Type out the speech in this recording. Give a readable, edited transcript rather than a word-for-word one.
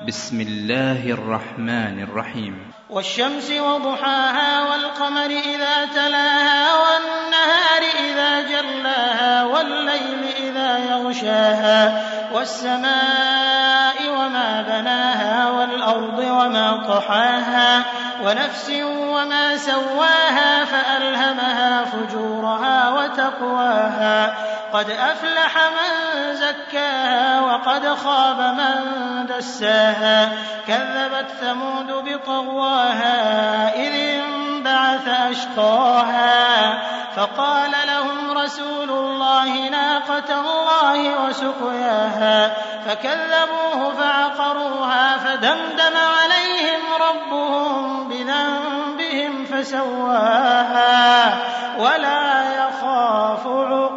بسم الله الرحمن الرحيم. والشمس وضحاها والقمر إذا تلاها والنهار إذا جلاها والليل إذا يغشاها والسماء وما بناها والأرض وما طحاها ونفس وما سواها فألهمها فجورها وتقواها قد أفلح من زكاها وقد خاب من دساها كذبت ثمود بطغواها إذ انبعث أشقاها فقال لهم رسول الله ناقة الله وسقياها فكذبوه فعقروها فدمدم عليهم ربهم بذنبهم فسواها ولا يخاف عقباها.